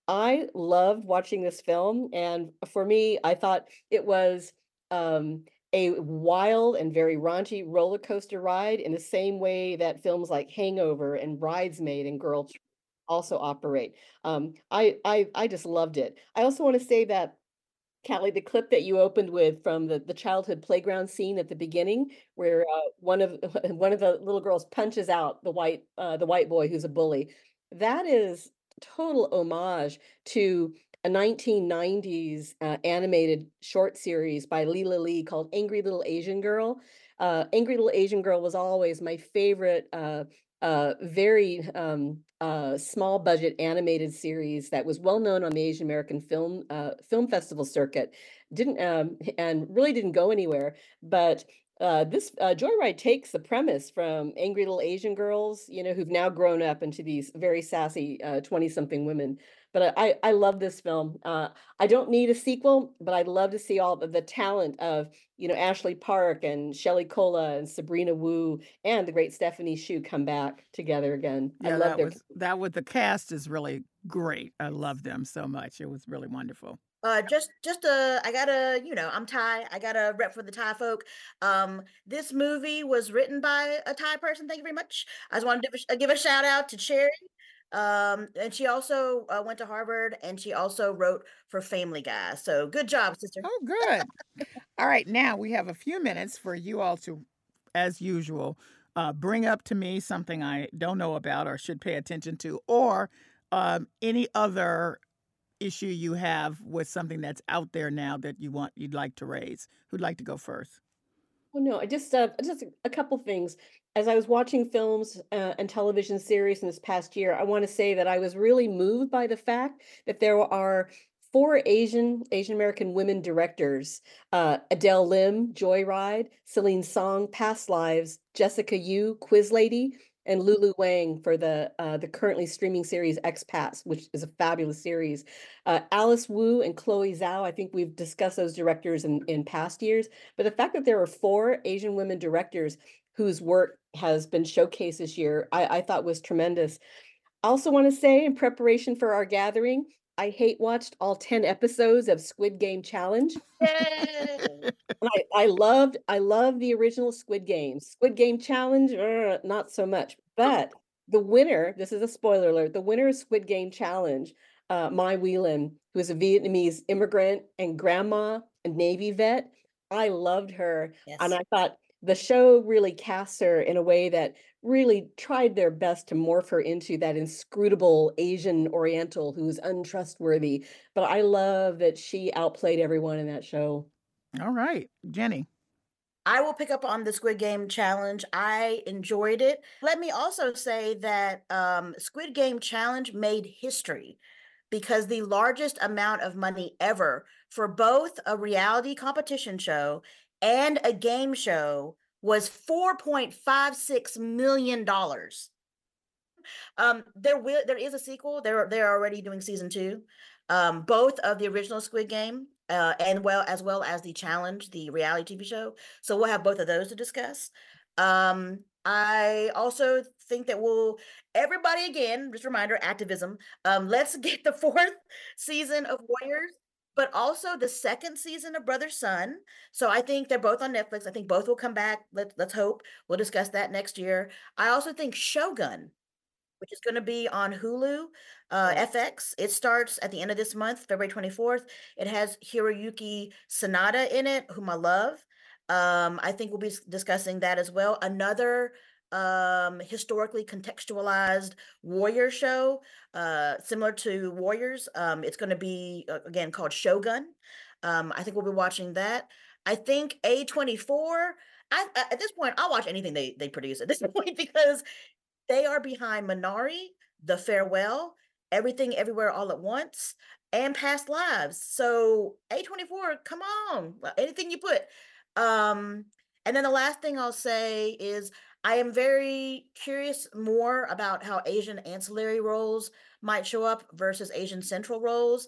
I loved watching this film, and for me, I thought it was um, a wild and very raunchy roller coaster ride in the same way that films like Hangover and Bridesmaid and Girl Tr- also operate. Um, I, I I just loved it. I also want to say that Callie, the clip that you opened with from the, the childhood playground scene at the beginning, where uh, one of one of the little girls punches out the white uh, the white boy who's a bully, that is total homage to a nineteen nineties uh, animated short series by Leela Lee called Angry Little Asian Girl. Uh, Angry Little Asian Girl was always my favorite uh, uh, very um, uh, small budget animated series that was well known on the Asian American film uh, film festival circuit. Didn't um, and really didn't go anywhere. But uh, this uh, Joyride takes the premise from Angry Little Asian Girls, you know, who've now grown up into these very sassy twenty something women. But I I love this film. Uh, I don't need a sequel, but I'd love to see all the, the talent of you know Ashley Park and Shelley Cola and Sabrina Wu and the great Stephanie Shu come back together again. I Yeah, love that their was that with the cast is really great. I love them so much. It was really wonderful. Uh, just, just uh, I gotta, you know, I'm Thai. I gotta rep for the Thai folk. Um, this movie was written by a Thai person. Thank you very much. I just wanted to give a, give a shout out to Cherry. Um, and she also uh, went to Harvard, and she also wrote for Family Guy. So good job, sister. Oh, good. All right, now we have a few minutes for you all to, as usual, uh, bring up to me something I don't know about or should pay attention to, or um, any other issue you have with something that's out there now that you want you'd like to raise. Who'd like to go first? Oh no, I just uh, just a couple things. As I was watching films uh, and television series in this past year, I want to say that I was really moved by the fact that there are four Asian Asian American women directors: uh, Adele Lim, Joyride; Celine Song, Past Lives; Jessica Yu, Quiz Lady; and Lulu Wang for the uh, the currently streaming series Expats, which is a fabulous series. Uh, Alice Wu and Chloe Zhao, I think we've discussed those directors in, in past years, but the fact that there are four Asian women directors whose work has been showcased this year, I, I thought was tremendous. I also want to say, in preparation for our gathering, I hate watched all ten episodes of Squid Game Challenge. I, I loved I love the original Squid Game. Squid Game Challenge, uh, not so much. But the winner, this is a spoiler alert, the winner of Squid Game Challenge, uh, Mai Whelan, who is a Vietnamese immigrant and grandma and Navy vet, I loved her. Yes. And I thought the show really casts her in a way that really tried their best to morph her into that inscrutable Asian Oriental who's untrustworthy. But I love that she outplayed everyone in that show. All right, Jenny. I will pick up on the Squid Game Challenge. I enjoyed it. Let me also say that um, Squid Game Challenge made history because the largest amount of money ever for both a reality competition show and a game show was four point five six million dollars. Um, there will there is a sequel. They're they're already doing season two. Um, both of the original Squid Game uh, and well as well as the challenge, the reality T V show. So we'll have both of those to discuss. Um, I also think that we'll everybody again, just a reminder, activism. Um, let's get the fourth season of Warriors, but also the second season of Brother Sun. So I think they're both on Netflix. I think both will come back. Let, let's hope. We'll discuss that next year. I also think Shogun, which is going to be on Hulu, uh, F X. It starts at the end of this month, February twenty-fourth. It has Hiroyuki Sanada in it, whom I love. Um, I think we'll be discussing that as well. Another um, historically contextualized warrior show, uh, similar to Warriors. Um, it's going to be, uh, again, called Shogun. Um, I think we'll be watching that. I think A twenty-four, I, at this point, I'll watch anything they, they produce at this point because they are behind Minari, The Farewell, Everything Everywhere All at Once, and Past Lives. So A twenty-four, come on, anything you put. Um, And then the last thing I'll say is I am very curious more about how Asian ancillary roles might show up versus Asian central roles.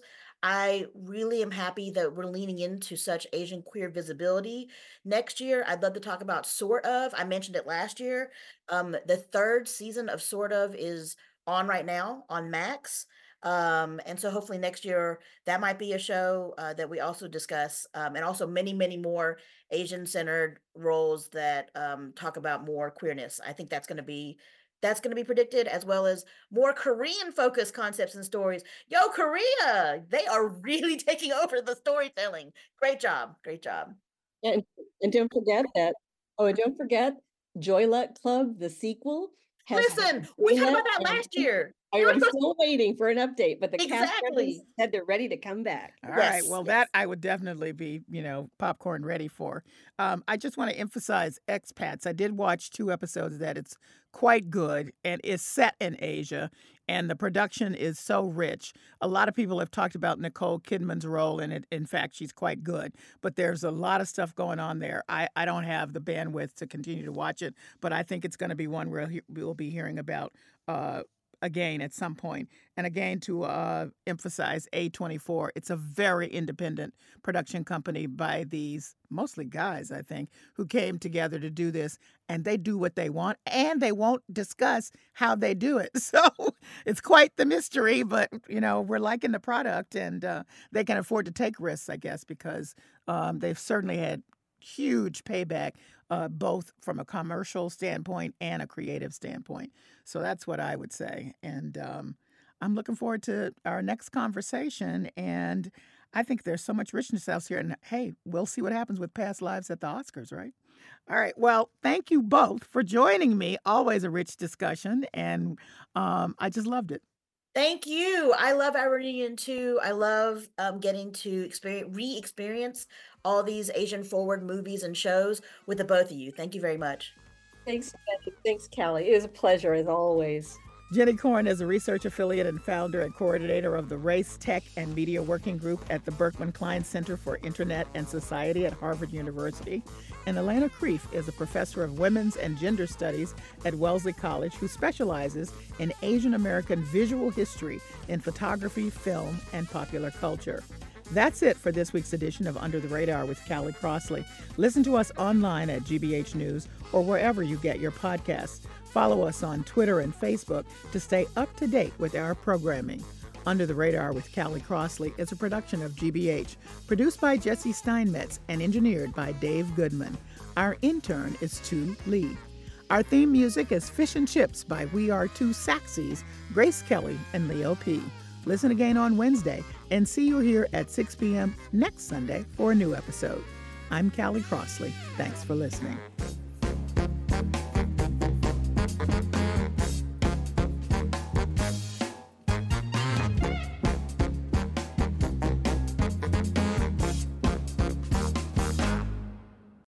I really am happy that we're leaning into such Asian queer visibility. Next year, I'd love to talk about Sort of. I mentioned it last year. Um, the third season of Sort of is on right now on Max. Um, and so hopefully next year that might be a show uh, that we also discuss, um, and also many, many more Asian-centered roles that um, talk about more queerness. I think that's going to be that's going to be predicted, as well as more Korean-focused concepts and stories. Yo, Korea! They are really taking over the storytelling. Great job, great job. And and don't forget that. Oh, and don't forget Joy Luck Club, the sequel. Has Listen, we talked about that last year. I'm still waiting for an update, but the cast Exactly. members said they're ready to come back. All right. Yes, Well, yes. that I would definitely be, you know, popcorn ready for. Um, I just want to emphasize Expats. I did watch two episodes of that. It's quite good and is set in Asia, and the production is so rich. A lot of people have talked about Nicole Kidman's role in it. In fact, she's quite good, but there's a lot of stuff going on there. I, I don't have the bandwidth to continue to watch it, but I think it's going to be one we'll, he- we'll be hearing about uh, again at some point. And again, to uh, emphasize A twenty-four, it's a very independent production company by these mostly guys, I think, who came together to do this, and they do what they want, and they won't discuss how they do it. So it's quite the mystery, but, you know, we're liking the product, and uh, they can afford to take risks, I guess, because um, they've certainly had huge payback, uh, both from a commercial standpoint and a creative standpoint. So that's what I would say. And um, I'm looking forward to our next conversation. And I think there's so much richness out here. And hey, we'll see what happens with Past Lives at the Oscars, right? All right. Well, thank you both for joining me. Always a rich discussion. And um, I just loved it. Thank you. I love our reunion too. I love um, getting to experience, re-experience all these Asian forward movies and shows with the both of you. Thank you very much. Thanks, Jenny. Thanks, Callie. It was a pleasure as always. Jenny Korn is a research affiliate and founder and coordinator of the Race, Tech, and Media Working Group at the Berkman Klein Center for Internet and Society at Harvard University. And Elena Kreef is a professor of women's and gender studies at Wellesley College who specializes in Asian American visual history in photography, film, and popular culture. That's it for this week's edition of Under the Radar with Callie Crossley. Listen to us online at G B H News or wherever you get your podcasts. Follow us on Twitter and Facebook to stay up to date with our programming. Under the Radar with Callie Crossley is a production of G B H, produced by Jesse Steinmetz and engineered by Dave Goodman. Our intern is Tu Lee. Our theme music is Fish and Chips by We Are Two Saxies, Grace Kelly and Leo P. Listen again on Wednesday and see you here at six p.m. next Sunday for a new episode. I'm Callie Crossley. Thanks for listening.